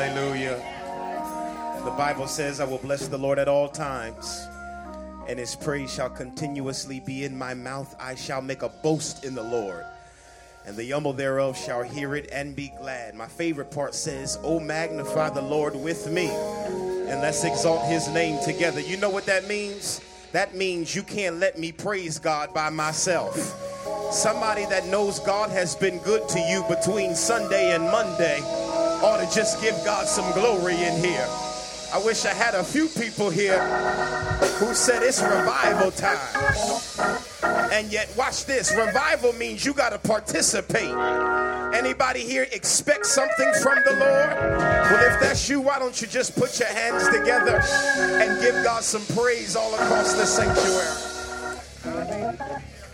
Hallelujah. The Bible says, I will bless the Lord at all times, and his praise shall continuously be in my mouth. I shall make a boast in the Lord, and the humble thereof shall hear it and be glad. My favorite part says, oh, magnify the Lord with me, and let's exalt his name together. You know what that means? That means you can't let me praise God by myself. Somebody that knows God has been good to you between Sunday and Monday ought to just give God some glory in here. I wish I had a few people here who said it's revival time. And yet, watch this. Revival means you got to participate. Anybody here expect something from the Lord? Well, if that's you, why don't you just put your hands together and give God some praise all across the sanctuary?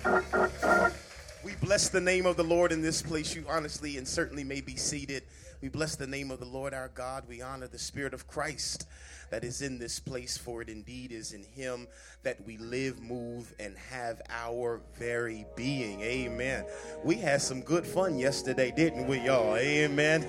We bless the name of the Lord in this place. You honestly and certainly may be seated. We bless the name of the Lord our God. We honor the Spirit of Christ that is in this place, for it indeed is in him that we live, move, and have our very being. Amen. We had some good fun yesterday, didn't we, y'all? Amen.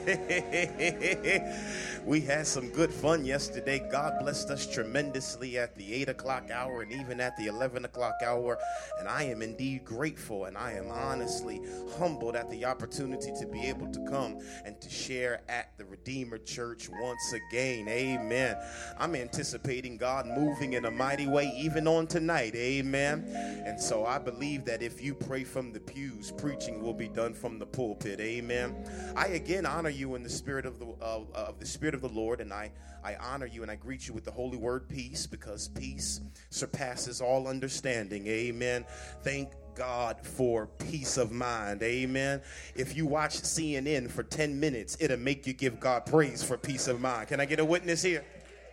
We had some good fun yesterday. God blessed us tremendously at the 8 o'clock hour and even at the 11 o'clock hour. And I am indeed grateful, and I am honestly humbled at the opportunity to be able to come and to share at the Redeemer Church once again. Amen. I'm anticipating God moving in a mighty way even on tonight. Amen. And so I believe that if you pray from the pews, preaching will be done from the pulpit. Amen. I again honor you in the spirit of the Spirit of the Lord, and I honor you and I greet you with the holy word peace, because peace surpasses all understanding. Amen. Thank God for peace of mind. Amen. If you watch CNN for 10 minutes, it'll make you give God praise for peace of mind. Can I get a witness here?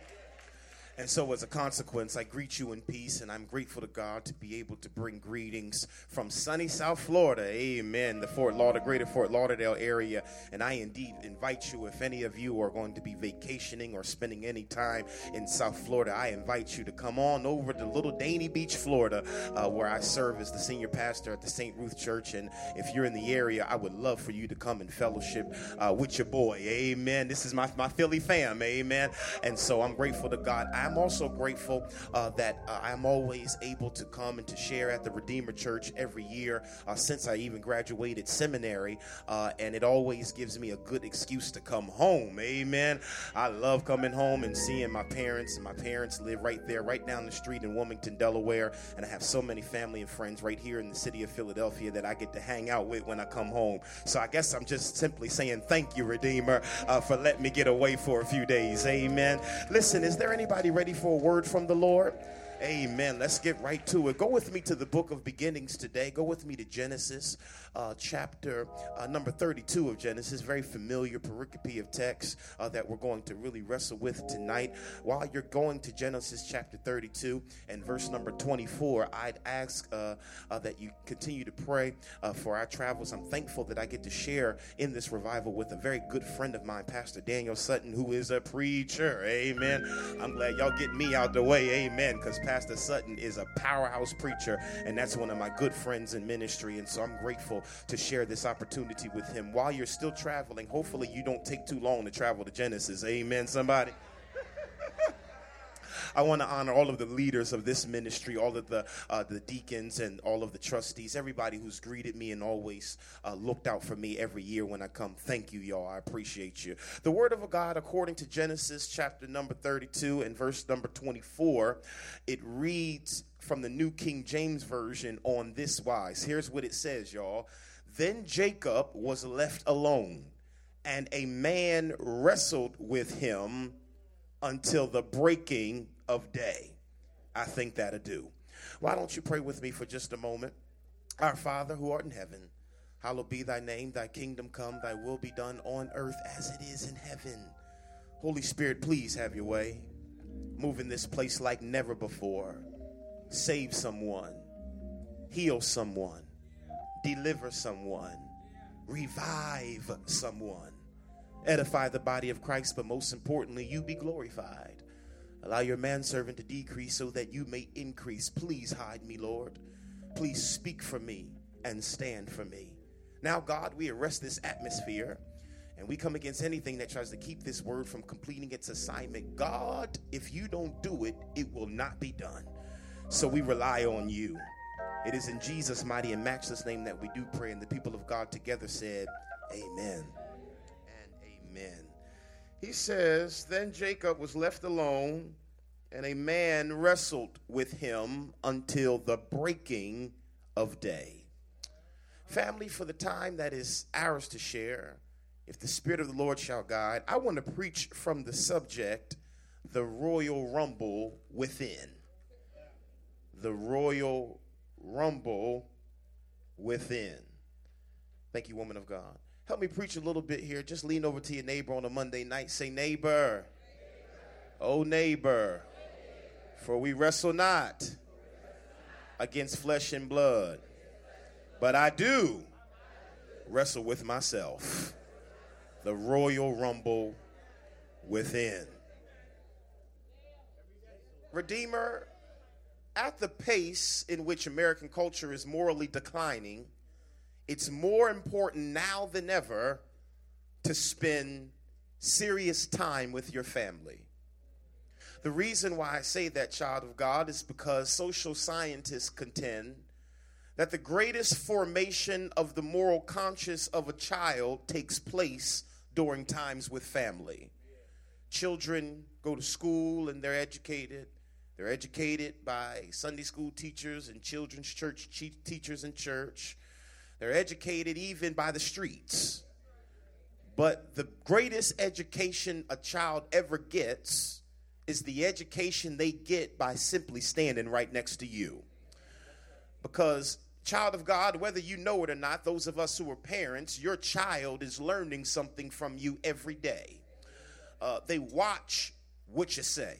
And so as a consequence, I greet you in peace, and I'm grateful to God to be able to bring greetings from sunny South Florida. Amen. The greater Fort Lauderdale area. And I indeed invite you, if any of you are going to be vacationing or spending any time in South Florida, I invite you to come on over to Little Danny Beach, Florida, where I serve as the senior pastor at the St. Ruth Church. And if you're in the area, I would love for you to come and fellowship with your boy. Amen. This is my Philly fam. Amen. And so I'm grateful to God. I'm also grateful that I'm always able to come and to share at the Redeemer Church every year since I even graduated seminary, and it always gives me a good excuse to come home. Amen. I love coming home and seeing my parents, and my parents live right there, right down the street in Wilmington, Delaware, and I have so many family and friends right here in the city of Philadelphia that I get to hang out with when I come home. So I guess I'm just simply saying thank you, Redeemer, for letting me get away for a few days. Amen. Listen, is there anybody ready for a word from the Lord? Amen. Let's get right to it. Go with me to the book of beginnings today. Go with me to Genesis chapter number 32 of Genesis. Very familiar pericope of text that we're going to really wrestle with tonight. While you're going to Genesis chapter 32 and verse number 24, I'd ask that you continue to pray for our travels. I'm thankful that I get to share in this revival with a very good friend of mine, Pastor Daniel Sutton, who is a preacher. Amen. I'm glad y'all get me out the way. Amen. Because Pastor Sutton is a powerhouse preacher, and that's one of my good friends in ministry, and so I'm grateful to share this opportunity with him. While you're still traveling, hopefully you don't take too long to travel to Genesis. Amen, somebody? I want to honor all of the leaders of this ministry, all of the deacons and all of the trustees, everybody who's greeted me and always looked out for me every year when I come. Thank you, y'all. I appreciate you. The word of God, according to Genesis chapter number 32 and verse number 24, it reads from the New King James Version on this wise. Here's what it says, y'all. Then Jacob was left alone, and a man wrestled with him until the breaking of day. I think that'll do. Why don't you pray with me for just a moment? Our Father who art in heaven, hallowed be thy name, thy kingdom come, thy will be done on earth as it is in heaven. Holy Spirit, please have your way. Move in this place like never before. Save someone, heal someone, deliver someone, revive someone. Edify the body of Christ, but most importantly, you be glorified. Allow your manservant to decrease so that you may increase. Please hide me, Lord. Please speak for me and stand for me. Now, God, we arrest this atmosphere And we come against anything that tries to keep this word from completing its assignment. God, if you don't do it, it will not be done. So we rely on you. It is in Jesus' mighty and matchless name that we do pray. And the people of God together said, amen and amen. He says, then Jacob was left alone, and a man wrestled with him until the breaking of day. Family, for the time that is ours to share, if the Spirit of the Lord shall guide, I want to preach from the subject, the royal rumble within. The royal rumble within. Thank you, woman of God. Help me preach a little bit here. Just lean over to your neighbor on a Monday night. Say, neighbor. Oh, neighbor. For we wrestle not against flesh and blood, but I do wrestle with myself. The royal rumble within. Redeemer, at the pace in which American culture is morally declining, it's more important now than ever to spend serious time with your family. The reason why I say that, child of God, is because social scientists contend that the greatest formation of the moral conscience of a child takes place during times with family. Children go to school and they're educated. They're educated by Sunday school teachers and children's church teachers in church. They're educated even by the streets. But the greatest education a child ever gets is the education they get by simply standing right next to you. Because, child of God, whether you know it or not, those of us who are parents, your child is learning something from you every day. They watch what you say.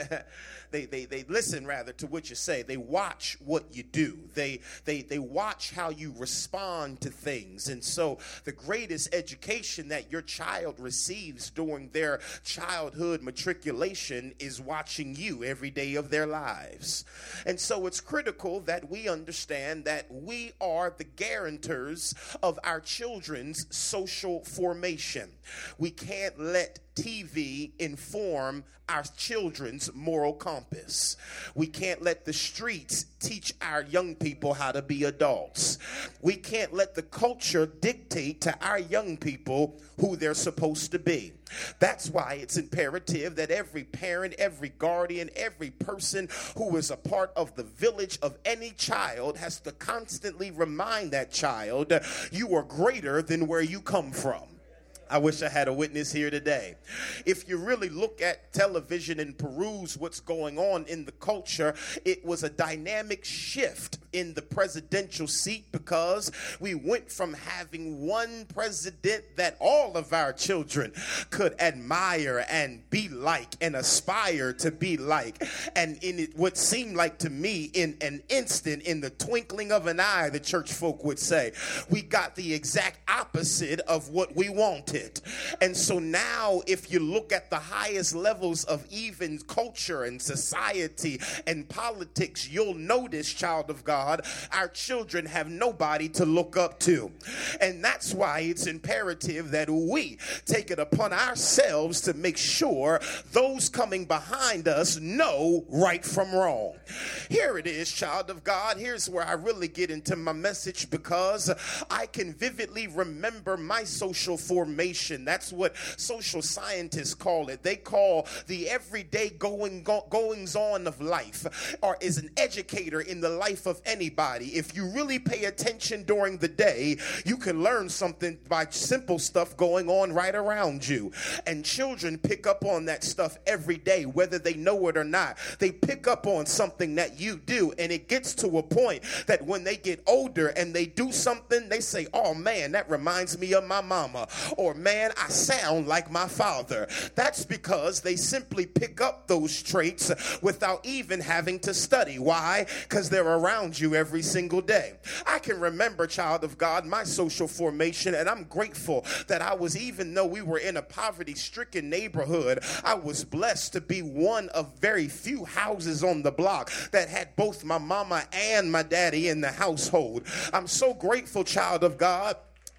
They listen rather to what you say. They watch what you do. They watch how you respond to things. And so the greatest education that your child receives during their childhood matriculation is watching you every day of their lives. And so it's critical that we understand that we are the guarantors of our children's social formation. We can't let TV inform our children's moral compass. We can't let the streets teach our young people how to be adults. We can't let the culture dictate to our young people who they're supposed to be. That's why it's imperative that every parent, every guardian, every person who is a part of the village of any child has to constantly remind that child, you are greater than where you come from. I wish I had a witness here today. If you really look at television and peruse what's going on in the culture, it was a dynamic shift in the presidential seat because we went from having one president that all of our children could admire and be like and aspire to be like. And in it, what seemed like to me in an instant, in the twinkling of an eye, the church folk would say, we got the exact opposite of what we wanted. And so now if you look at the highest levels of even culture and society and politics, you'll notice, child of God, our children have nobody to look up to. And that's why it's imperative that we take it upon ourselves to make sure those coming behind us know right from wrong. Here it is, child of God. Here's where I really get into my message, because I can vividly remember my social formation. That's what social scientists call it. They call the everyday goings on of life, or is an educator in the life of anybody. If you really pay attention during the day, you can learn something by simple stuff going on right around you. And children pick up on that stuff every day, whether they know it or not. They pick up on something that you do, and it gets to a point that when they get older and they do something, they say, oh man, that reminds me of my mama. Or man, I sound like my father. That's because they simply pick up those traits without even having to study. Why? Because they're around you every single day. I can remember, child of God, my social formation, and I'm grateful that I was, even though we were in a poverty-stricken neighborhood, I was blessed to be one of very few houses on the block that had both my mama and my daddy in the household. I'm so grateful, child of God,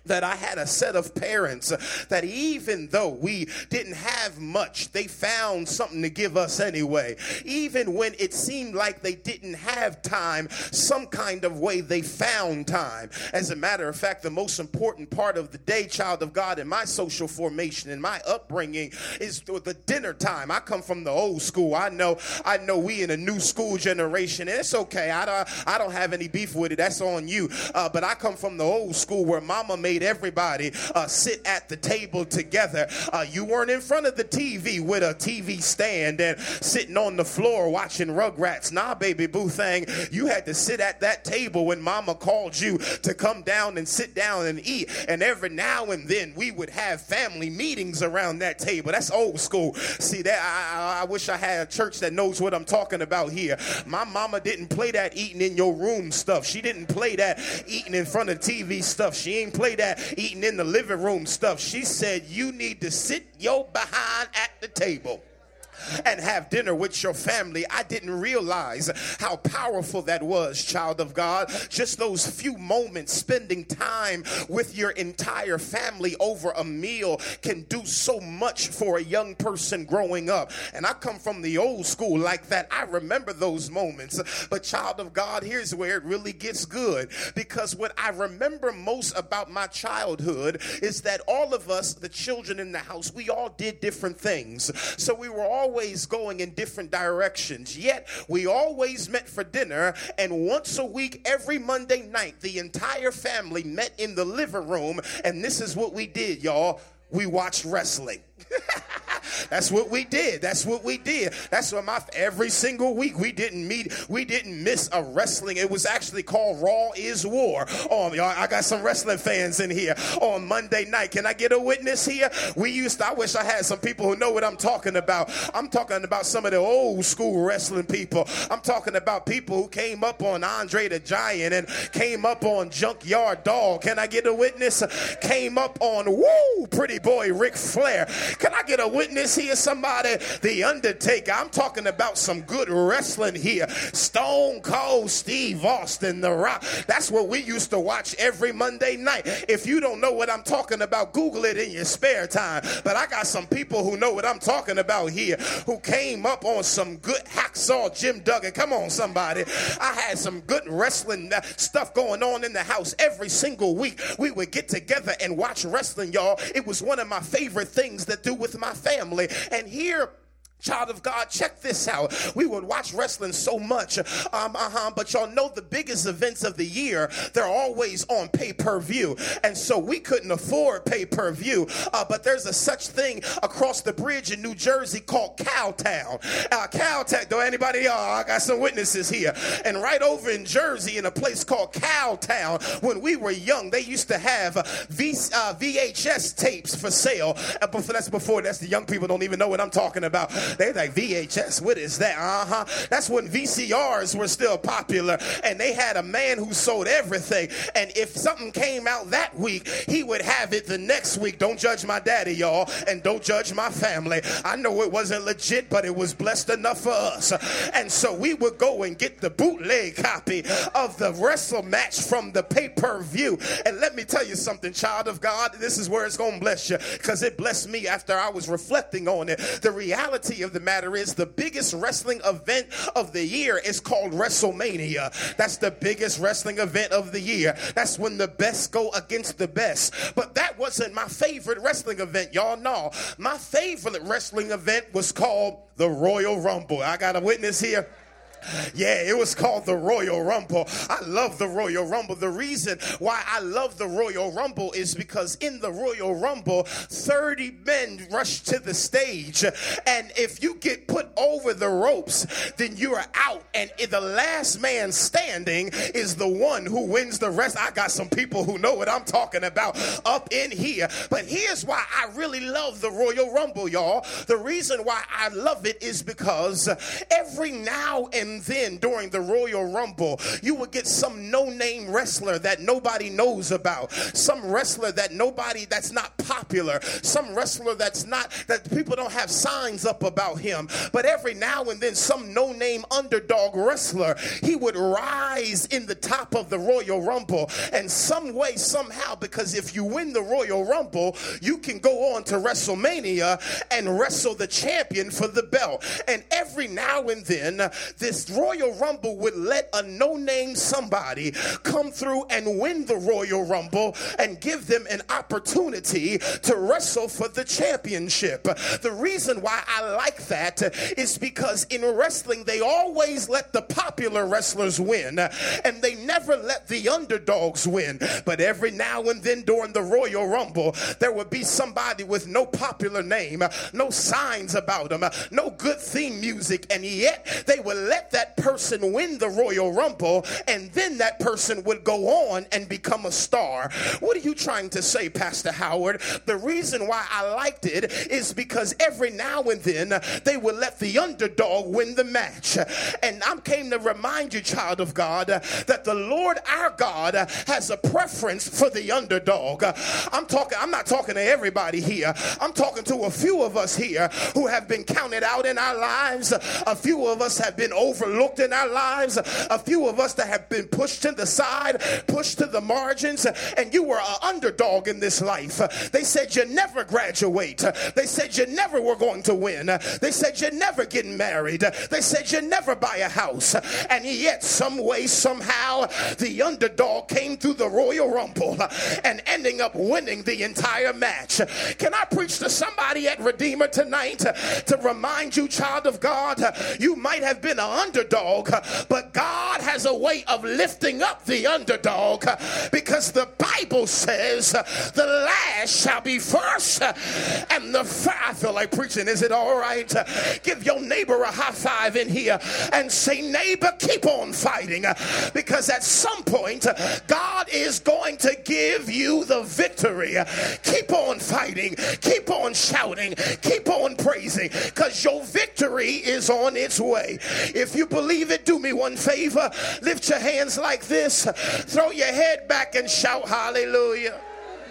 that I had a set of parents that even though we didn't have much, they found something to give us anyway. Even when it seemed like they didn't have time, some kind of way they found time. As a matter of fact, the most important part of the day, child of God, in my social formation, in my upbringing, is the dinner time. I come from the old school. I know we in a new school generation, and it's okay. I don't have any beef with it. That's on you. But I come from the old school where mama made everybody sit at the table together. You weren't in front of the TV with a TV stand and sitting on the floor watching Rugrats. Nah, baby boo thing. You had to sit at that table when mama called you to come down and sit down and eat. And every now and then we would have family meetings around that table. That's old school. See, that I wish I had a church that knows what I'm talking about here. My mama didn't play that eating in your room stuff. She didn't play that eating in front of TV stuff. She ain't play that eating in the living room stuff. She said you need to sit your behind at the table and have dinner with your family. I didn't realize how powerful that was, child of God. Just those few moments spending time with your entire family over a meal can do so much for a young person growing up. And I come from the old school like that. I remember those moments. But child of God, here's where it really gets good. Because what I remember most about my childhood is that all of us, the children in the house, we all did different things. So we were always going in different directions, yet we always met for dinner. And once a week, every Monday night, the entire family met in the living room, and this is what we did, y'all. We watched wrestling. That's what we did. That's what we did. That's what every single week we didn't miss a wrestling. It was actually called Raw is War. Y'all, I got some wrestling fans in here on Monday night. Can I get a witness here? I wish I had some people who know what I'm talking about. I'm talking about some of the old school wrestling people. I'm talking about people who came up on Andre the Giant and came up on Junkyard Dog. Can I get a witness? Came up on Pretty Boy Ric Flair. Can I get a witness here, somebody? The Undertaker. I'm talking about some good wrestling here. Stone Cold Steve Austin, The Rock. That's what we used to watch every Monday night. If you don't know what I'm talking about, Google it in your spare time. But I got some people who know what I'm talking about here, who came up on some good Hacksaw Jim Duggan. Come on, somebody. I had some good wrestling stuff going on in the house every single week. We would get together and watch wrestling, y'all. It was one of my favorite things to do with my family. And here, child of God, check this out. We would watch wrestling so much, but y'all know the biggest events of the year, they're always on pay-per-view. And so we couldn't afford pay-per-view, but there's a such thing across the bridge in New Jersey called Cowtown. Cowtown, do anybody, I got some witnesses here. And right over in Jersey in a place called Cowtown, when we were young, they used to have VHS tapes for sale. That's the young people don't even know what I'm talking about. They like, VHS, what is that? That's when VCRs were still popular, and they had a man who sold everything. And if something came out that week, he would have it the next week. Don't judge my daddy, y'all, and don't judge my family. I know it wasn't legit, but it was blessed enough for us. And so we would go and get the bootleg copy of the wrestle match from the pay-per-view. And let me tell you something, child of God, this is where it's going to bless you, because it blessed me after I was reflecting on it. The reality of the matter is the biggest wrestling event of the year is called WrestleMania. That's the biggest wrestling event of the year. That's when the best go against the best. But that wasn't my favorite wrestling event, y'all know. My favorite wrestling event was called the Royal Rumble. I got a witness here. Yeah, it was called the Royal Rumble. I love the Royal Rumble. The reason why I love the Royal Rumble is because in the Royal Rumble, 30 men rush to the stage. And if you get put over the ropes, then you are out. And the last man standing is the one who wins the rest. I got some people who know what I'm talking about up in here. But here's why I really love the Royal Rumble, y'all. The reason why I love it is because every now and and then during the Royal Rumble, you would get some no-name wrestler that nobody knows about, some wrestler that's not popular, some wrestler that people don't have signs up about him. But every now and then, some no-name underdog wrestler, he would rise in the top of the Royal Rumble. And some way, somehow, because if you win the Royal Rumble, you can go on to WrestleMania and wrestle the champion for the belt. And every now and then, this Royal Rumble would let a no-name somebody come through and win the Royal Rumble and give them an opportunity to wrestle for the championship. The reason why I like that is because in wrestling, they always let the popular wrestlers win, and they never let the underdogs win. But every now and then during the Royal Rumble, there would be somebody with no popular name, no signs about them, no good theme music, and yet they would let that person win the Royal Rumble, and then that person would go on and become a star. What are you trying to say, Pastor Howard? The reason why I liked it is because every now and then they would let the underdog win the match. And I came to remind you, child of God, that the Lord our God has a preference for the underdog. I'm not talking to everybody here. I'm talking to a few of us here who have been counted out in our lives. A few of us have been overlooked in our lives. A few of us that have been pushed to the side, pushed to the margins, and you were an underdog in this life. They said you never graduate. They said you never were going to win. They said you're never getting married. They said you never buy a house. And yet, some way, somehow, the underdog came through the Royal Rumble and ending up winning the entire match. Can I preach to somebody at Redeemer tonight to remind you, child of God, you might have been an underdog, but God has a way of lifting up the underdog, because the Bible says the last shall be first and the I feel like preaching. Is it all right? Give your neighbor a high five in here and say, neighbor, keep on fighting, because at some point God is going to give you the victory. Keep on fighting, keep on shouting, keep on praising, because your victory is on its way. If you believe it, do me one favor, lift your hands like this, throw your head back and shout hallelujah.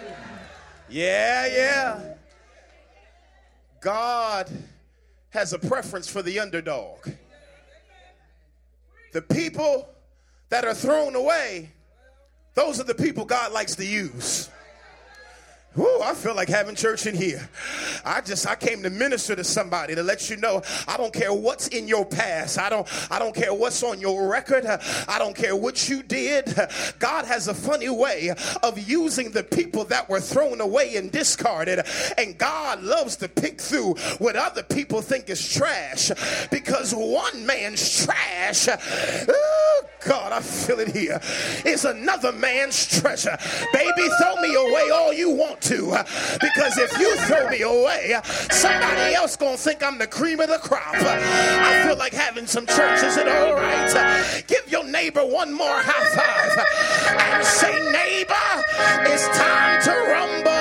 Yeah. God has a preference for the underdog. The people that are thrown away, those are the people God likes to use. Woo, I feel like having church in here. I came to minister to somebody to let you know I don't care what's in your past. I don't care what's on your record. I don't care what you did. God has a funny way of using the people that were thrown away and discarded. And God loves to pick through what other people think is trash, because one man's trash, oh God, I feel it here, is another man's treasure. Baby, throw me away all you want to, because if you throw me away, somebody else gonna think I'm the cream of the crop. I feel like having some church. Is it all right? Give your neighbor one more high five and say, neighbor, it's time to rumble.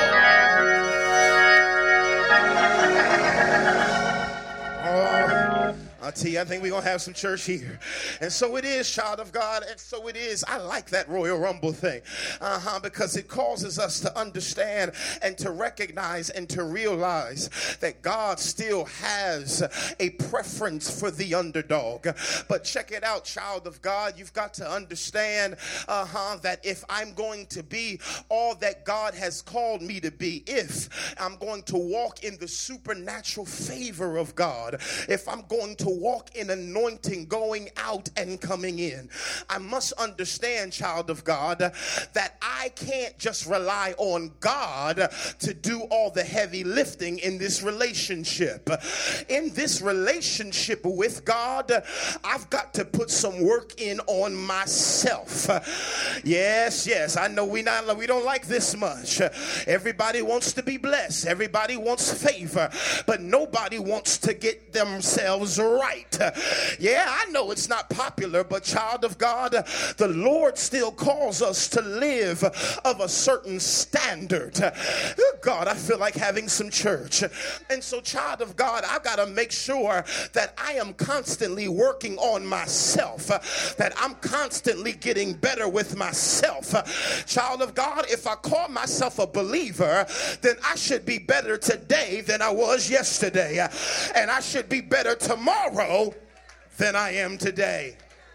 I'll tell you, I think we're going to have some church here. And so it is, child of God, and so it is. I like that Royal Rumble thing, because it causes us to understand and to recognize and to realize that God still has a preference for the underdog. But check it out, child of God, you've got to understand that if I'm going to be all that God has called me to be, if I'm going to walk in the supernatural favor of God, if I'm going to walk in anointing going out and coming in, I must understand, child of God, that I can't just rely on God to do all the heavy lifting in this relationship. In this relationship with God, I've got to put some work in on myself. Yes, I know we don't like this much. Everybody wants to be blessed. Everybody wants favor, but nobody wants to get themselves right. right. Yeah, I know it's not popular, but child of God, the Lord still calls us to live of a certain standard. God, I feel like having some church. And so, child of God, I've got to make sure that I am constantly working on myself, that I'm constantly getting better with myself. Child of God, if I call myself a believer, then I should be better today than I was yesterday. And I should be better tomorrow than I am today.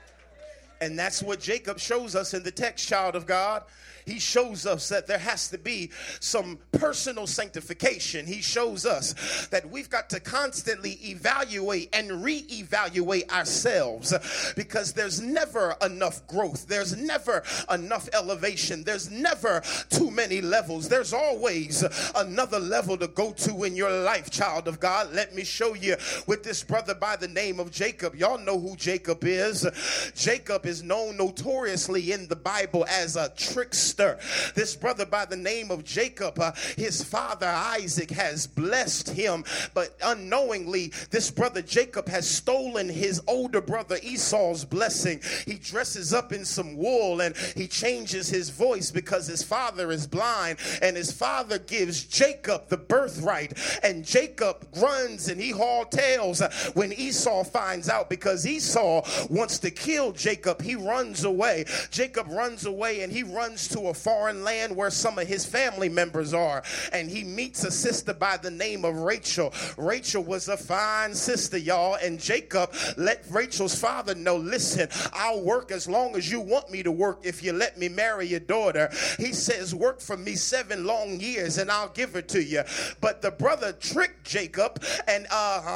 And that's what Jacob shows us in the text, child of God. He shows us that there has to be some personal sanctification. He shows us that we've got to constantly evaluate and reevaluate ourselves, because there's never enough growth. There's never enough elevation. There's never too many levels. There's always another level to go to in your life, child of God. Let me show you with this brother by the name of Jacob. Y'all know who Jacob is. Jacob is known notoriously in the Bible as a trickster. This brother by the name of Jacob, his father Isaac has blessed him, but unknowingly this brother Jacob has stolen his older brother Esau's blessing. He dresses up in some wool and he changes his voice because his father is blind, and his father gives Jacob the birthright, and Jacob runs and he haul tails when Esau finds out, because Esau wants to kill Jacob. He runs away. Jacob runs away and he runs to a foreign land where some of his family members are, and he meets a sister by the name of Rachel. Rachel was a fine sister, y'all, and Jacob let Rachel's father know, listen, I'll work as long as you want me to work if you let me marry your daughter. He says, work for me 7 long years and I'll give her to you. But the brother tricked Jacob, and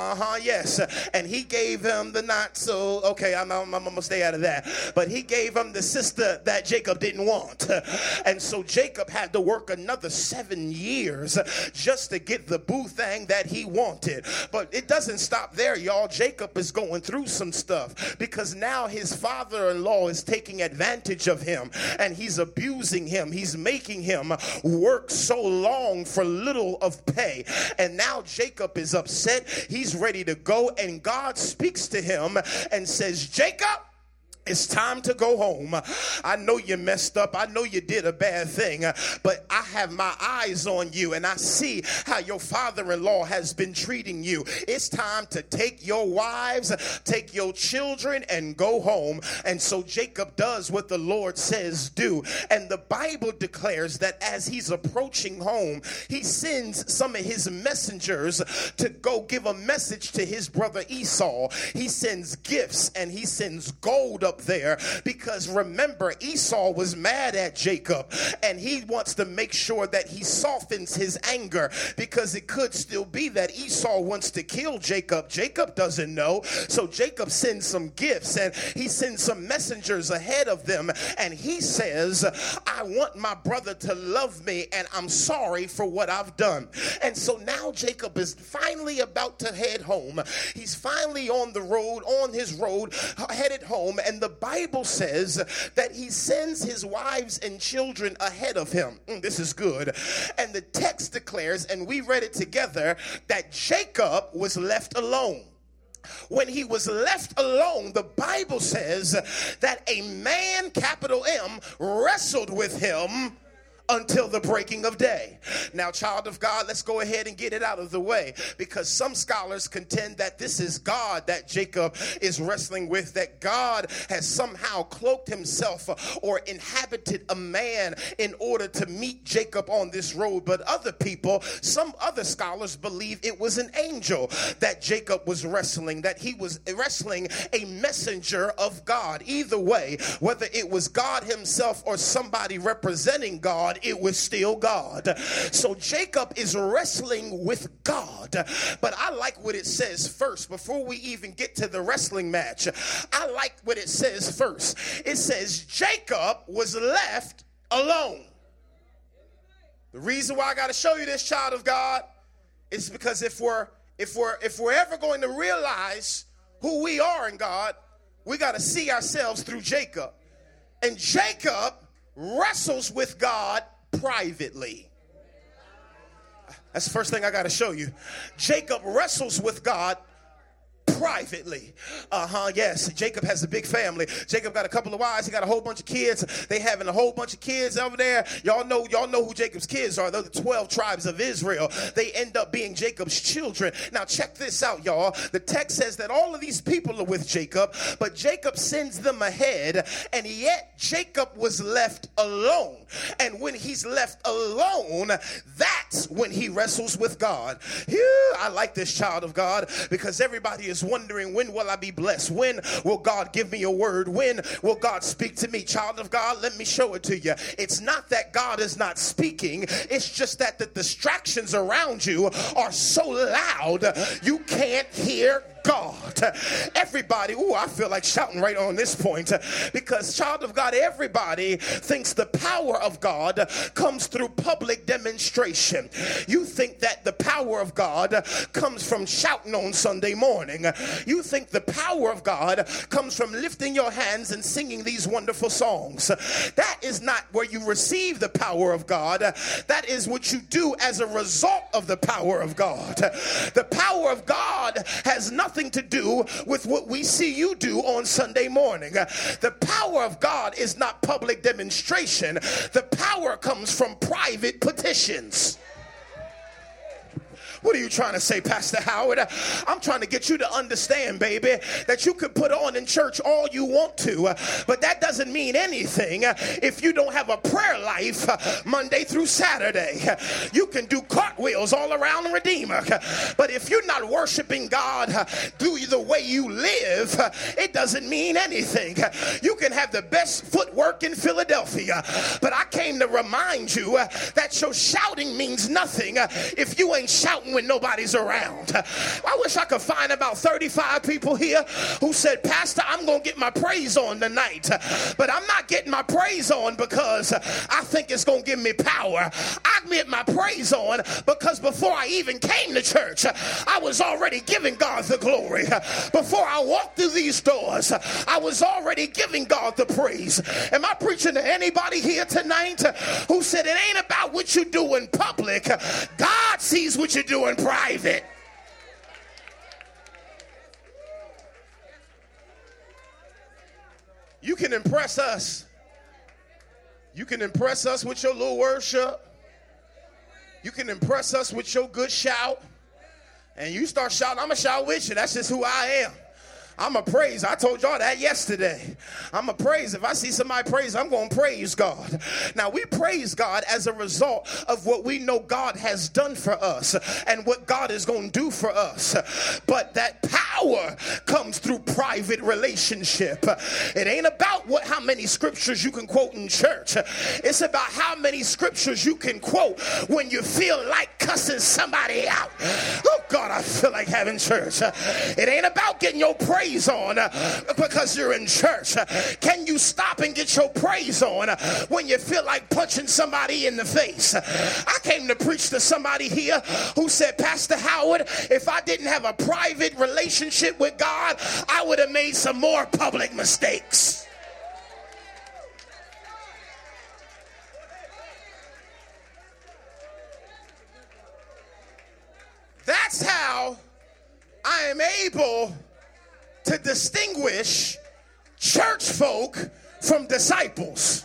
yes, and he gave him the not so, okay, I'm gonna stay out of that, but he gave him the sister that Jacob didn't want. And so Jacob had to work another 7 years just to get the boo thing that he wanted. But it doesn't stop there, y'all. Jacob is going through some stuff, because now his father-in-law is taking advantage of him and he's abusing him. He's making him work so long for little of pay. And now Jacob is upset. He's ready to go, and God speaks to him and says, Jacob, it's time to go home. I know you messed up. I know you did a bad thing, but I have my eyes on you and I see how your father-in-law has been treating you. It's time to take your wives, take your children, and go home. And so Jacob does what the Lord says do. And the Bible declares that as he's approaching home, he sends some of his messengers to go give a message to his brother Esau. He sends gifts and he sends gold up there, because remember, Esau was mad at Jacob and he wants to make sure that he softens his anger, because it could still be that Esau wants to kill Jacob. Jacob doesn't know. So Jacob sends some gifts and he sends some messengers ahead of them, and he says, I want my brother to love me and I'm sorry for what I've done. And so now Jacob is finally about to head home. He's finally on the road, on his road, headed home, and the Bible says that he sends his wives and children ahead of him. This is good. And the text declares, and we read it together, that Jacob was left alone. When he was left alone, the Bible says that a man, capital M, wrestled with him until the breaking of day. Now, child of God, let's go ahead and get it out of the way, because some scholars contend that this is God that Jacob is wrestling with, that God has somehow cloaked himself or inhabited a man in order to meet Jacob on this road. But other people, some other scholars believe it was an angel that Jacob was wrestling, that he was wrestling a messenger of God. Either way, whether it was God himself or somebody representing God, it was still God. So Jacob is wrestling with God. But I like what it says first. Before we even get to the wrestling match, I like what it says first. It says Jacob was left alone. The reason why I got to show you this, child of God, is because if we're ever going to realize who we are in God, we got to see ourselves through Jacob. And Jacob wrestles with God privately. That's the first thing I got to show you. Jacob wrestles with God privately. Yes, Jacob has a big family. Jacob got a couple of wives. He got a whole bunch of kids. They having a whole bunch of kids over there. Y'all know who Jacob's kids are. They're the 12 tribes of Israel. They end up being Jacob's children. Now check this out, y'all. The text says that all of these people are with Jacob, but Jacob sends them ahead, and yet Jacob was left alone. And when he's left alone, that's when he wrestles with God. I like this, child of God, because everybody is wondering, when will I be blessed? When will God give me a word? When will God speak to me? Child of God, let me show it to you. It's not that God is not speaking. It's just that the distractions around you are so loud you can't hear God. Everybody, I feel like shouting right on this point, because, child of God, everybody thinks the power of God comes through public demonstration. You think that the power of God comes from shouting on Sunday morning. You think the power of God comes from lifting your hands and singing these wonderful songs. That is not where you receive the power of God. That is what you do as a result of the power of God. The power of God has nothing to do with what we see you do on Sunday morning. The power of God is not public demonstration. The power comes from private petitions. What are you trying to say, Pastor Howard? I'm trying to get you to understand, baby, that you can put on in church all you want to, but that doesn't mean anything if you don't have a prayer life Monday through Saturday. You can do cartwheels all around Redeemer, but if you're not worshiping God through the way you live, it doesn't mean anything. You can have the best footwork in Philadelphia, but I came to remind you that your shouting means nothing if you ain't shouting when nobody's around. I wish I could find about 35 people here who said, Pastor, I'm going to get my praise on tonight, but I'm not getting my praise on because I think it's going to give me power. I get my praise on because before I even came to church, I was already giving God the glory. Before I walked through these doors, I was already giving God the praise. Am I preaching to anybody here tonight who said it ain't about what you do in public? God sees what you do in private. You can impress us. You can impress us with your little worship. You can impress us with your good shout. And you start shouting, I'm going to shout with you. That's just who I am. I'm a praise. I told y'all that yesterday. I'm a praise. If I see somebody praise, I'm going to praise God. Now, we praise God as a result of what we know God has done for us and what God is going to do for us. But that power comes through private relationship. It ain't about how many scriptures you can quote in church. It's about how many scriptures you can quote when you feel like cussing somebody out. Oh, God, I feel like having church. It ain't about getting your praise on because you're in church. Can you stop and get your praise on when you feel like punching somebody in the face? I came to preach to somebody here who said, Pastor Howard, if I didn't have a private relationship with God, I would have made some more public mistakes. That's how I am able to distinguish church folk from disciples.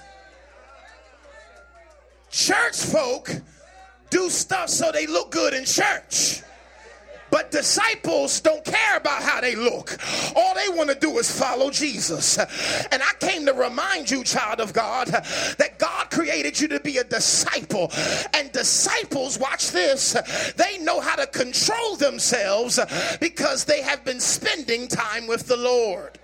Church folk do stuff so they look good in church. But disciples don't care about how they look. All they want to do is follow Jesus. And I came to remind you, child of God, that God created you to be a disciple. And disciples, watch this, they know how to control themselves because they have been spending time with the Lord.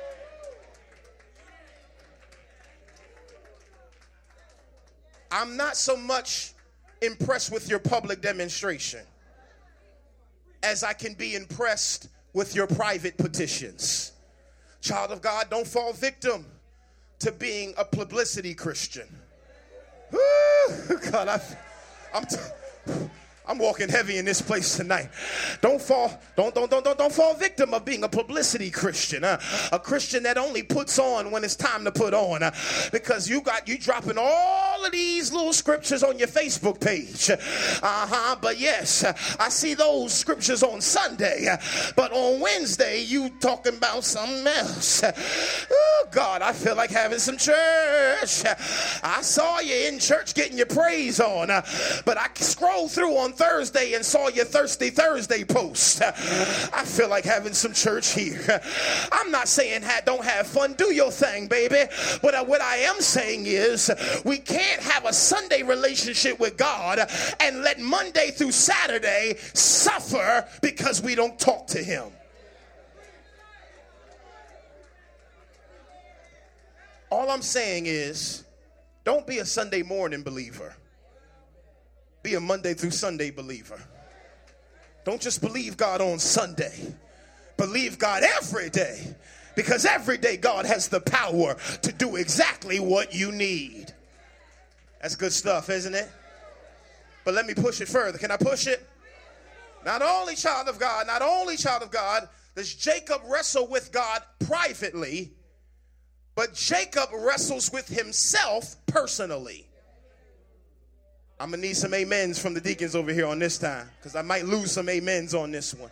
I'm not so much impressed with your public demonstration as I can be impressed with your private petitions. Child of God, don't fall victim to being a publicity Christian. Woo, God, I'm walking heavy in this place tonight. Don't fall victim of being a publicity Christian, a Christian that only puts on when it's time to put on, because you dropping all all of these little scriptures on your Facebook page. But yes, I see those scriptures on Sunday. But on Wednesday, you talking about something else. Oh, God, I feel like having some church. I saw you in church getting your praise on. But I scrolled through on Thursday and saw your Thirsty Thursday post. I feel like having some church here. I'm not saying don't have fun. Do your thing, baby. But what I am saying is we can't have a Sunday relationship with God and let Monday through Saturday suffer because we don't talk to him. All I'm saying is don't be a Sunday morning believer. Be a Monday through Sunday believer. Don't just believe God on Sunday. Believe God every day. Because every day God has the power to do exactly what you need. That's good stuff, isn't it? But let me push it further. Can I push it? Not only, child of God, does Jacob wrestle with God privately, but Jacob wrestles with himself personally. I'm going to need some amens from the deacons over here on this time, because I might lose some amens on this one.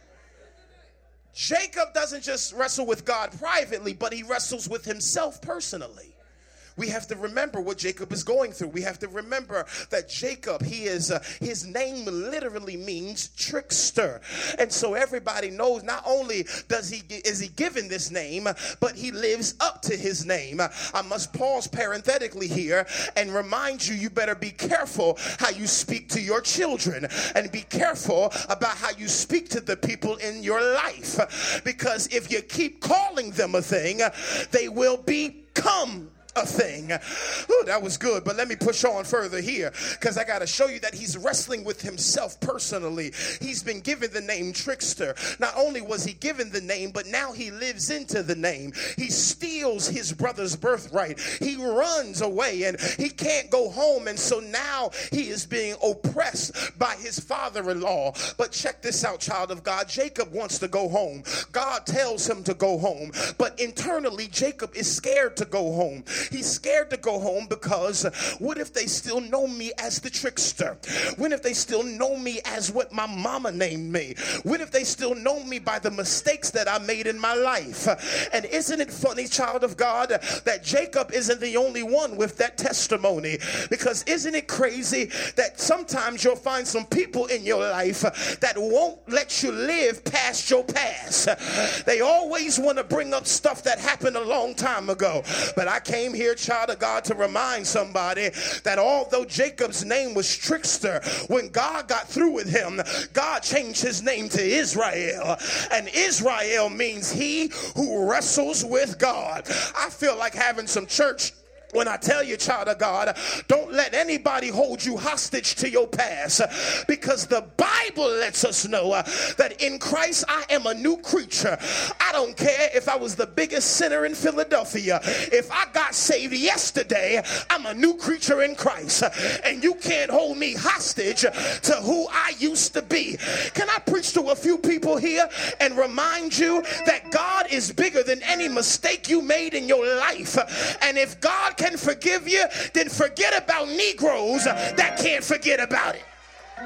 Jacob doesn't just wrestle with God privately, but he wrestles with himself personally. We have to remember what Jacob is going through. We have to remember that Jacob, his name literally means trickster. And so everybody knows not only is he given this name, but he lives up to his name. I must pause parenthetically here and remind you, you better be careful how you speak to your children and be careful about how you speak to the people in your life. Because if you keep calling them a thing, they will become a thing. Ooh, that was good, but let me push on further here, because I got to show you that he's wrestling with himself personally. He's been given the name trickster. Not only was he given the name, but now he lives into the name. He steals his brother's birthright. He runs away and he can't go home, and so now he is being oppressed by his father-in-law. But check this out, child of God. Jacob wants to go home. God tells him to go home, but internally Jacob is scared to go home. He's scared to go home because what if they still know me as the trickster? What if they still know me as what my mama named me? What if they still know me by the mistakes that I made in my life? And isn't it funny, child of God, that Jacob isn't the only one with that testimony? Because isn't it crazy that sometimes you'll find some people in your life that won't let you live past your past? They always want to bring up stuff that happened a long time ago. But I came here, child of God, to remind somebody that although Jacob's name was trickster, when God got through with him, God changed his name to Israel. And Israel means he who wrestles with God. I feel like having some church when I tell you, child of God, don't let anybody hold you hostage to your past, because the Bible lets us know that in Christ I am a new creature. I don't care if I was the biggest sinner in Philadelphia. If I got saved yesterday, I'm a new creature in Christ, and you can't hold me hostage to who I used to be. Can I preach to a few people here and remind you that God is bigger than any mistake you made in your life? And if God can forgive you, then forget about Negroes that can't forget about it.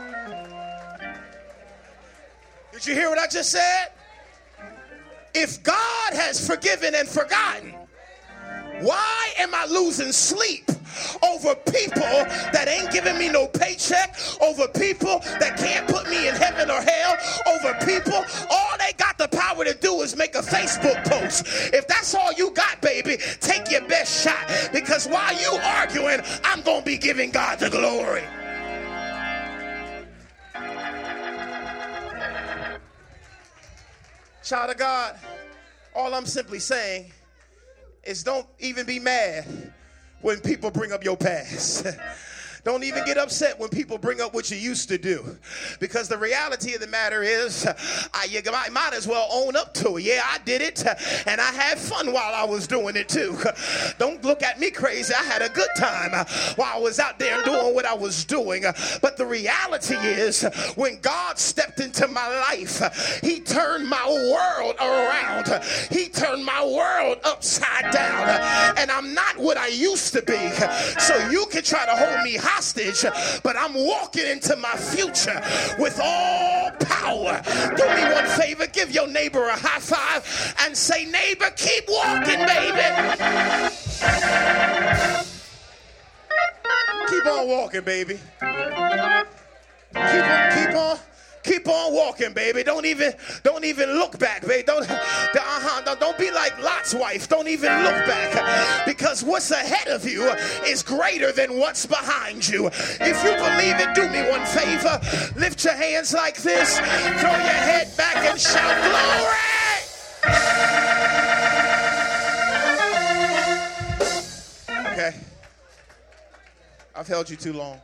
Did you hear what I just said? If God has forgiven and forgotten, why am I losing sleep over people that ain't giving me no paycheck, over people that can't put me in heaven or hell, over people, all they got the power to do is make a Facebook post. If that's all you got, baby, take your best shot, because while you arguing, I'm going to be giving God the glory. Child of God, all I'm simply saying is don't even be mad when people bring up your past. Don't even get upset when people bring up what you used to do, because the reality of the matter is you might as well own up to it. Yeah, I did it, and I had fun while I was doing it too. Don't look at me crazy. I had a good time while I was out there doing what I was doing. But the reality is, when God stepped into my life, he turned my world around. He turned my world upside down, and I'm not what I used to be. So you can try to hold me hostage, but I'm walking into my future with all power. Do me one favor, give your neighbor a high five and say, neighbor, keep walking, baby. Keep on walking, baby. Keep on walking, baby. Don't even look back, baby. Don't be like Lot's wife. Don't even look back, because what's ahead of you is greater than what's behind you. If you believe it, do me one favor. Lift your hands like this. Throw your head back and shout glory. Okay. I've held you too long.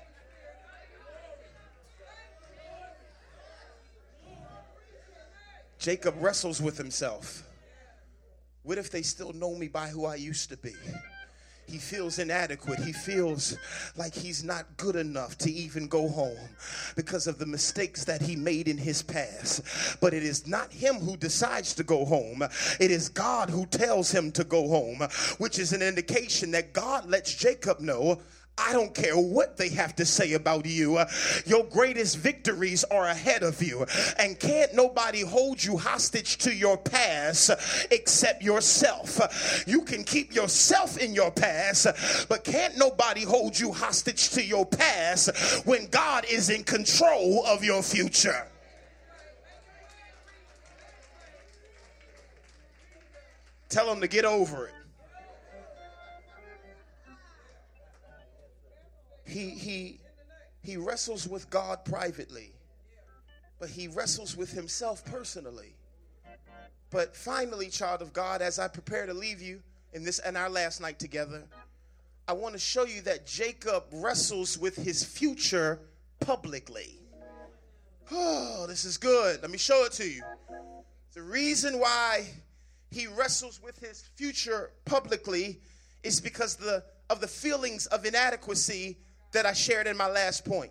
Jacob wrestles with himself. What if they still know me by who I used to be? He feels inadequate. He feels like he's not good enough to even go home because of the mistakes that he made in his past. But it is not him who decides to go home. It is God who tells him to go home, which is an indication that God lets Jacob know, I don't care what they have to say about you. Your greatest victories are ahead of you. And can't nobody hold you hostage to your past except yourself. You can keep yourself in your past, but can't nobody hold you hostage to your past when God is in control of your future. Tell them to get over it. He wrestles with God privately, but he wrestles with himself personally. But finally, child of God, as I prepare to leave you in this and our last night together, I want to show you that Jacob wrestles with his future publicly. Oh, this is good. Let me show it to you. The reason why he wrestles with his future publicly is because of the feelings of inadequacy that I shared in my last point.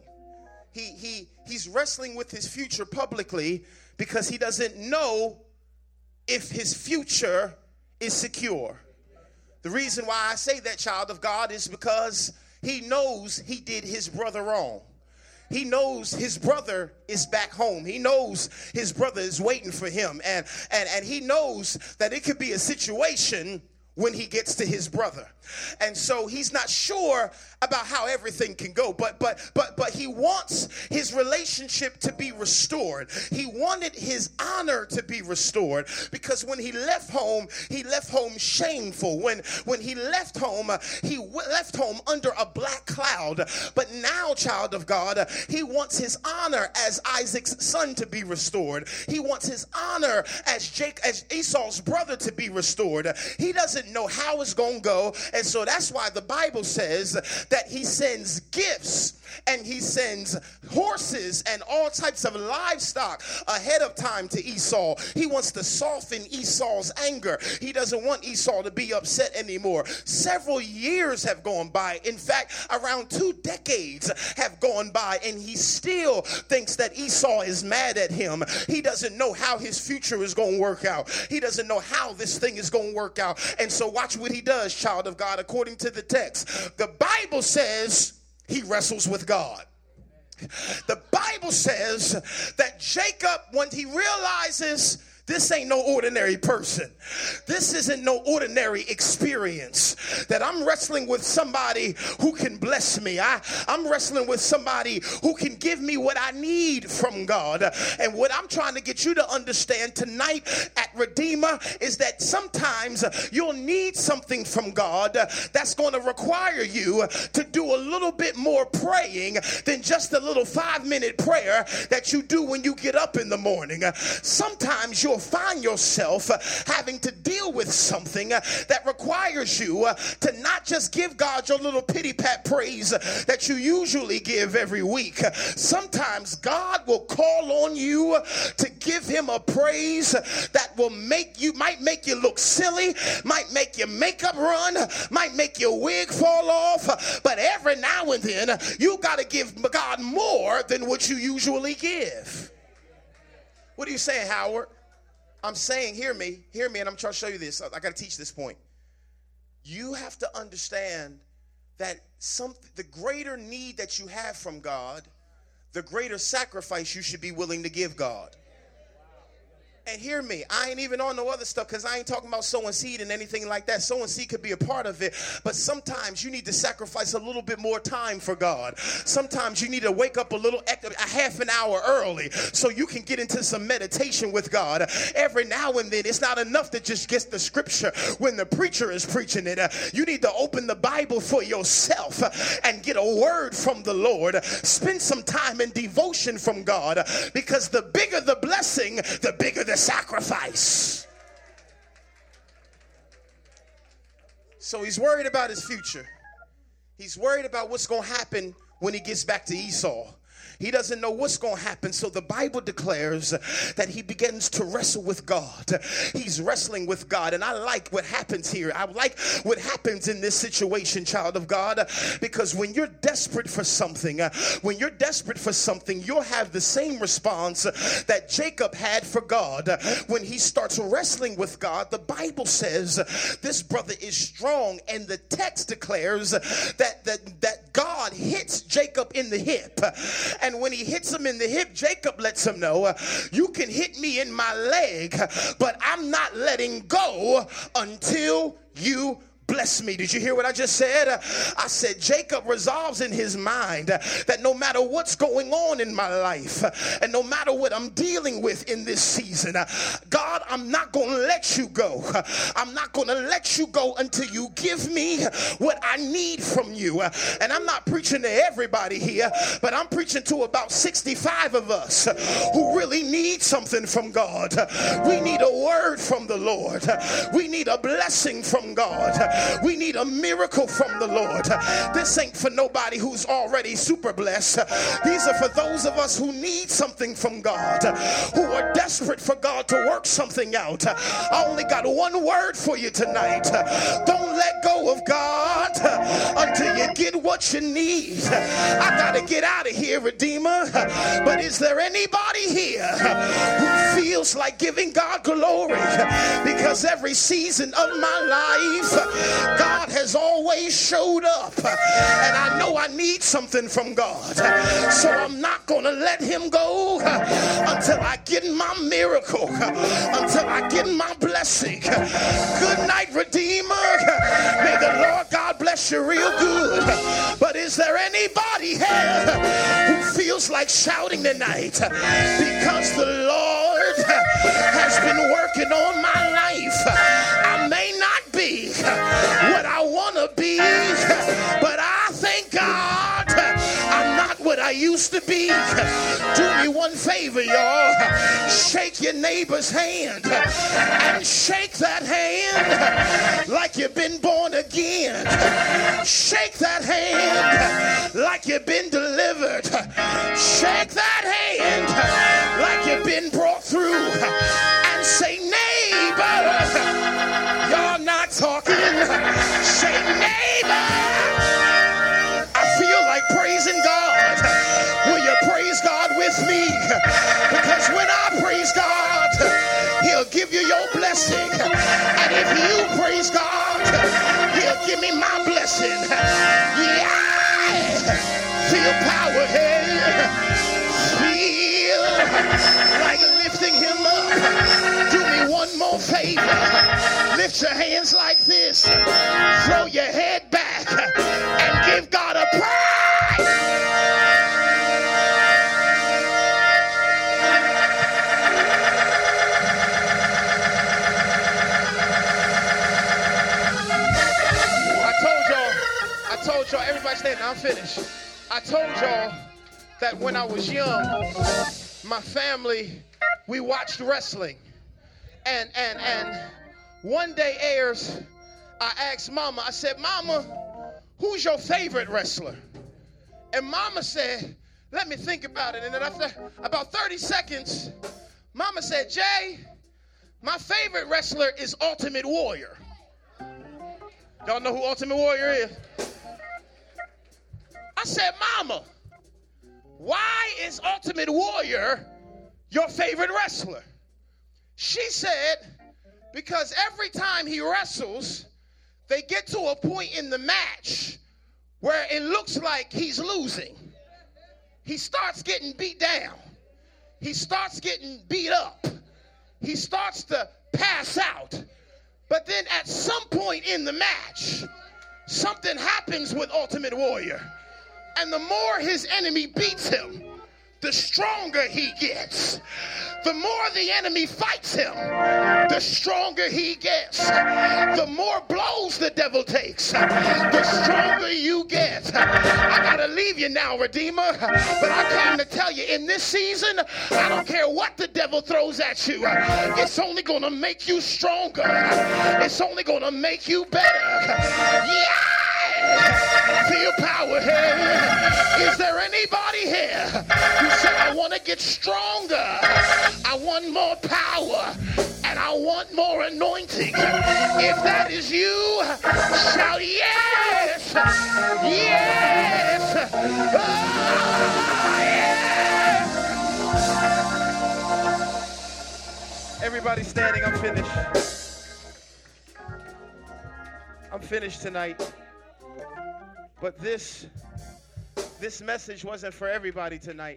He's wrestling with his future publicly because he doesn't know if his future is secure. The reason why I say that, child of God, is because he knows he did his brother wrong. He knows his brother is back home. He knows his brother is waiting for him. And he knows that it could be a situation when he gets to his brother. And so he's not sure about how everything can go, but he wants his relationship to be restored. He wanted his honor to be restored, because when he left home shameful. When he left home under a black cloud. But now, child of God, he wants his honor as Isaac's son to be restored. He wants his honor as Esau's brother to be restored. He doesn't know how it's going to go. And so that's why the Bible says that he sends gifts and he sends horses and all types of livestock ahead of time to Esau. He wants to soften Esau's anger. He doesn't want Esau to be upset anymore. Several years have gone by. In fact, around 2 decades have gone by, and he still thinks that Esau is mad at him. He doesn't know how his future is going to work out. He doesn't know how this thing is going to work out. And so watch what he does, child of God, according to the text. The Bible says he wrestles with God. The Bible says that Jacob, when he realizes this ain't no ordinary person, this isn't no ordinary experience, that I'm wrestling with somebody who can bless me. I'm wrestling with somebody who can give me what I need from God. And what I'm trying to get you to understand tonight at Redeemer is that sometimes you'll need something from God that's going to require you to do a little bit more praying than just a little 5-minute prayer that you do when you get up in the morning. Sometimes you'll you'll find yourself having to deal with something that requires you to not just give God your little pity pat praise that you usually give every week. Sometimes God will call on you to give him a praise that will might make you look silly, might make your makeup run, might make your wig fall off, but every now and then you got to give God more than what you usually give. What are you saying, Howard? I'm saying, hear me, and I'm trying to show you this. I got to teach this point. You have to understand that the greater need that you have from God, the greater sacrifice you should be willing to give God. And hear me, I ain't even on no other stuff because I ain't talking about sowing seed and anything like that. Sowing seed could be a part of it, but sometimes you need to sacrifice a little bit more time for God. Sometimes you need to wake up a half an hour early so you can get into some meditation with God. Every now and then, it's not enough to just get the scripture when the preacher is preaching it. You need to open the Bible for yourself and get a word from the Lord. Spend some time in devotion from God, because the bigger the blessing, the bigger the sacrifice. So he's worried about his future. He's worried about what's going to happen when he gets back to Esau. He doesn't know what's going to happen. So the Bible declares that he begins to wrestle with God. He's wrestling with God. And I like what happens here. I like what happens in this situation, child of God, because when you're desperate for something, you'll have the same response that Jacob had for God. When he starts wrestling with God, the Bible says this brother is strong. And the text declares that God hits Jacob in the hip. And when he hits him in the hip, Jacob lets him know, you can hit me in my leg, but I'm not letting go until you bless me. Did you hear what I just said? I said Jacob resolves in his mind that no matter what's going on in my life and no matter what I'm dealing with in this season, God, I'm not going to let you go. I'm not going to let you go until you give me what I need from you. And I'm not preaching to everybody here, but I'm preaching to about 65 of us who really need something from God. We need a word from the Lord. We need a blessing from God. We need a miracle from the Lord. This ain't for nobody who's already super blessed. These are for those of us who need something from God, who are desperate for God to work something out. I only got one word for you tonight. Don't let go of God until you get what you need. I gotta get out of here, Redeemer. But is there anybody here who feels like giving God glory? Because every season of my life, God has always showed up, and I know I need something from God, so I'm not going to let him go until I get my miracle, until I get my blessing. Good night, Redeemer. May the Lord God bless you real good. But is there anybody here who feels like shouting tonight? Because the Lord has been working on my life. I may not be what I want to be, but I thank God I'm not what I used to be. Do me one favor, y'all. Shake your neighbor's hand and shake that hand like you've been born again. Shake that hand like you've been delivered. Shake that hand like you've been brought through, and say, neighbor, you're not talking. Say, neighbor, I feel like praising God. Will you praise God with me? Because when I praise God, he'll give you your blessing. And if you praise God, he'll give me my blessing. Yeah. Feel power here. Feel like lifting him up. Do me one more favor. Lift your hands like this. Throw your head back and give God a praise. I told y'all, everybody stand, I'm finished. I told y'all that when I was young, my family, we watched wrestling. And one day, Ayers, I asked Mama, I said, Mama, who's your favorite wrestler? And Mama said, let me think about it. And then after about 30 seconds, Mama said, Jay, my favorite wrestler is Ultimate Warrior. Y'all know who Ultimate Warrior is? I said, Mama, why is Ultimate Warrior your favorite wrestler? She said, because every time he wrestles, they get to a point in the match where it looks like he's losing. He starts getting beat down. He starts getting beat up. He starts to pass out. But then at some point in the match, something happens with Ultimate Warrior. And the more his enemy beats him, the stronger he gets. The more the enemy fights him, the stronger he gets. The more blows the devil takes, the stronger you get. I gotta leave you now, Redeemer, but I came to tell you, in this season, I don't care what the devil throws at you. It's only gonna make you stronger. It's only gonna make you better. Yeah! Feel power here. Is there anybody here who said, I want to get stronger, I want more power, and I want more anointing? If that is you, shout yes! Yes! Oh, yeah! Everybody standing, I'm finished. I'm finished tonight. But this message wasn't for everybody tonight.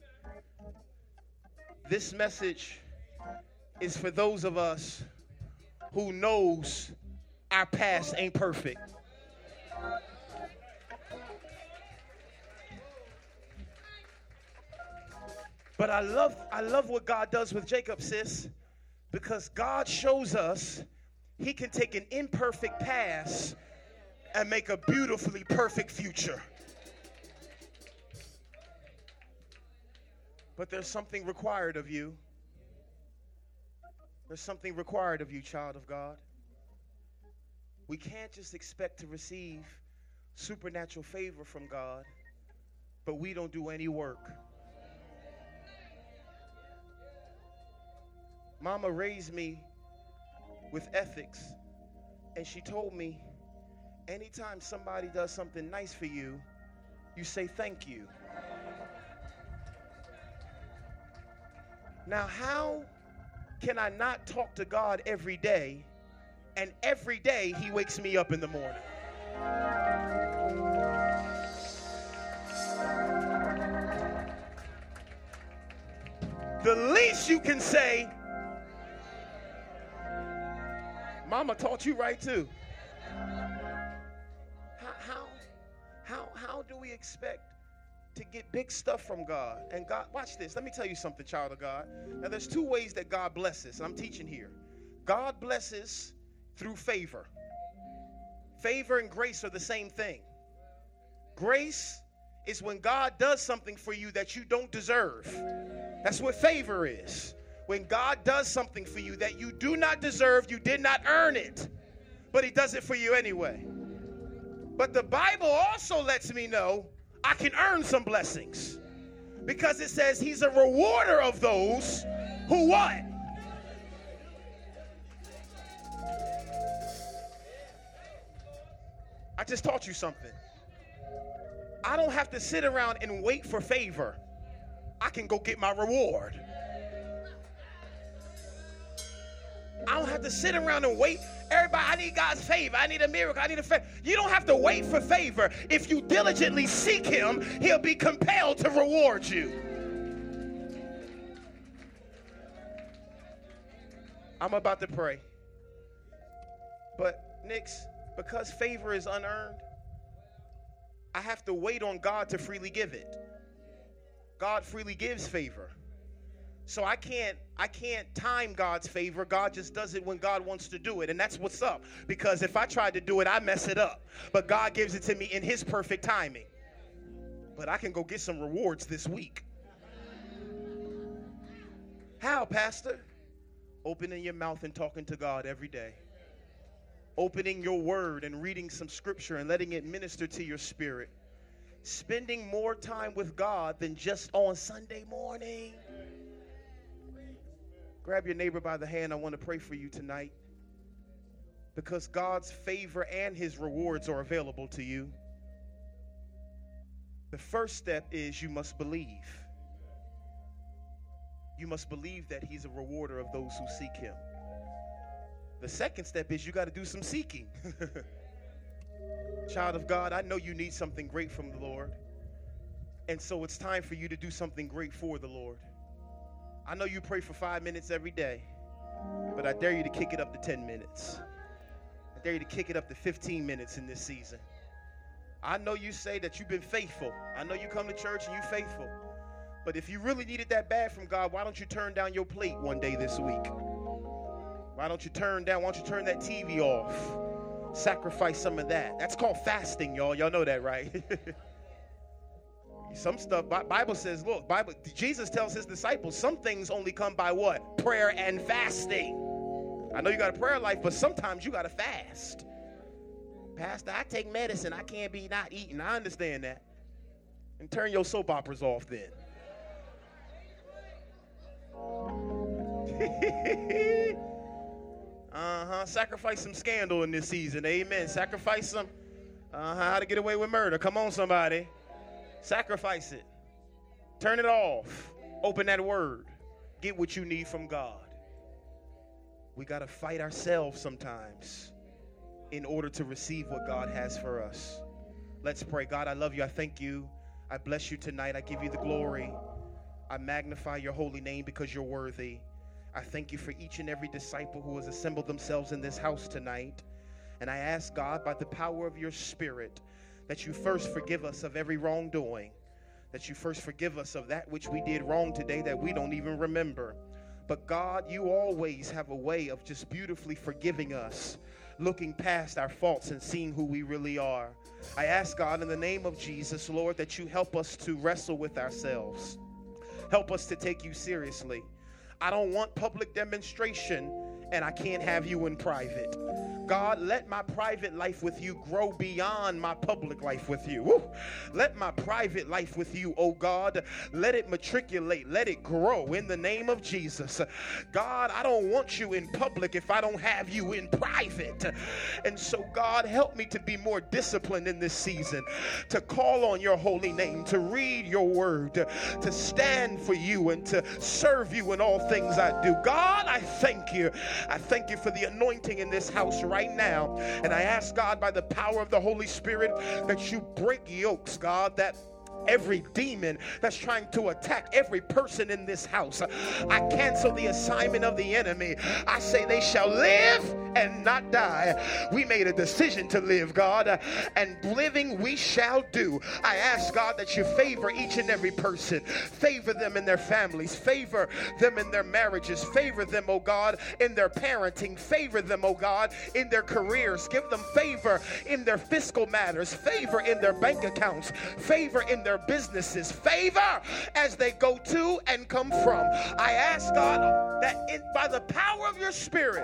This message is for those of us who knows our past ain't perfect. But I love what God does with Jacob, sis, because God shows us he can take an imperfect past and make a beautifully perfect future. But there's something required of you. There's something required of you, child of God. We can't just expect to receive supernatural favor from God, but we don't do any work. Mama raised me with ethics, and she told me, anytime somebody does something nice for you, you say thank you. Now, how can I not talk to God every day, and every day he wakes me up in the morning? The least you can say, Mama taught you right too. How do we expect to get big stuff from God? And God, watch this. Let me tell you something, child of God. Now, there's two ways that God blesses, and I'm teaching here. God blesses through favor. Favor and grace are the same thing. Grace is when God does something for you that you don't deserve. That's what favor is. When God does something for you that you do not deserve, you did not earn it, but he does it for you anyway. But the Bible also lets me know I can earn some blessings, because it says he's a rewarder of those who what? I just taught you something. I don't have to sit around and wait for favor. I can go get my reward. I don't have to sit around and wait. Everybody, I need God's favor. I need a miracle. I need a favor. You don't have to wait for favor. If you diligently seek him, he'll be compelled to reward you. I'm about to pray. But, Nix, because favor is unearned, I have to wait on God to freely give it. God freely gives favor. So I can't time God's favor. God just does it when God wants to do it. And that's what's up. Because if I tried to do it, I mess it up. But God gives it to me in his perfect timing. But I can go get some rewards this week. How, Pastor? Opening your mouth and talking to God every day. Opening your word and reading some scripture and letting it minister to your spirit. Spending more time with God than just on Sunday morning. Grab your neighbor by the hand. I want to pray for you tonight. Because God's favor and his rewards are available to you. The first step is you must believe. You must believe that he's a rewarder of those who seek him. The second step is you got to do some seeking. Child of God, I know you need something great from the Lord. And so it's time for you to do something great for the Lord. I know you pray for 5 minutes every day, but I dare you to kick it up to 10 minutes. I dare you to kick it up to 15 minutes in this season. I know you say that you've been faithful. I know you come to church and you're faithful. But if you really need it that bad from God, why don't you turn down your plate one day this week? Why don't you turn that TV off? Sacrifice some of that. That's called fasting, y'all. Y'all know that, right? Some stuff, Bible says, look, Jesus tells his disciples, some things only come by what? Prayer and fasting. I know you got a prayer life, but sometimes you got to fast. Pastor, I take medicine. I can't be not eating. I understand that. And turn your soap operas off then. Sacrifice some scandal in this season. Amen. Sacrifice some how to get away with murder. Come on, somebody. Sacrifice it. Turn it off. Open that word. Get what you need from God. We got to fight ourselves sometimes in order to receive what God has for us. Let's pray. God, I love you. I thank you. I bless you tonight. I give you the glory. I magnify your holy name because you're worthy. I thank you for each and every disciple who has assembled themselves in this house tonight. And I ask, God, by the power of your Spirit, that you first forgive us of every wrongdoing, that you first forgive us of that which we did wrong today that we don't even remember. But God, you always have a way of just beautifully forgiving us, looking past our faults and seeing who we really are. I ask, God, in the name of Jesus, Lord, that you help us to wrestle with ourselves. Help us to take you seriously. I don't want public demonstration, and I can't have you in private. God, let my private life with you grow beyond my public life with you. Woo. Let my private life with you, oh God, let it matriculate, let it grow in the name of Jesus. God, I don't want you in public if I don't have you in private. And so, God, help me to be more disciplined in this season, to call on your holy name, to read your word, to stand for you and to serve you in all things I do. God, I thank you. I thank you for the anointing in this house right now. And I ask, God, by the power of the Holy Spirit, that you break yokes, God, that every demon that's trying to attack every person in this house, I cancel the assignment of the enemy. I say they shall live and not die. We made a decision to live, God, and living we shall do. I ask, God, that you favor each and every person. Favor them in their families. Favor them in their marriages. Favor them, oh God, in their parenting. Favor them, oh God, in their careers. Give them favor in their fiscal matters. Favor in their bank accounts. Favor in their businesses. Favor as they go to and come from. I ask, God, that by the power of your Spirit,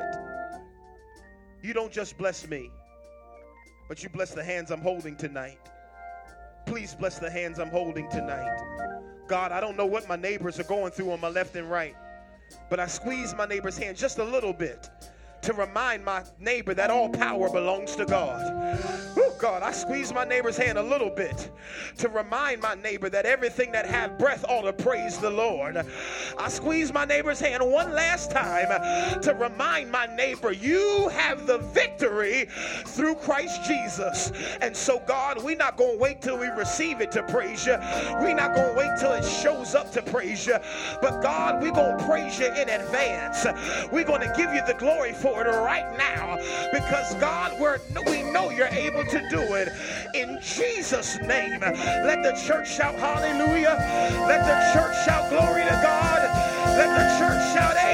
you don't just bless me, but you bless the hands I'm holding tonight. Please bless the hands I'm holding tonight. God, I don't know what my neighbors are going through on my left and right, but I squeeze my neighbor's hand just a little bit to remind my neighbor that all power belongs to God. Oh God, I squeeze my neighbor's hand a little bit to remind my neighbor that everything that hath breath ought to praise the Lord. I squeeze my neighbor's hand one last time to remind my neighbor, you have the victory through Christ Jesus. And so, God, we're not going to wait till we receive it to praise you. We're not going to wait till it shows up to praise you. But God, we're going to praise you in advance. We're going to give you the glory for it right now, because God, we know you're able to do it. In Jesus' name, let the church shout hallelujah. Let the church shout glory to God. Let the church shout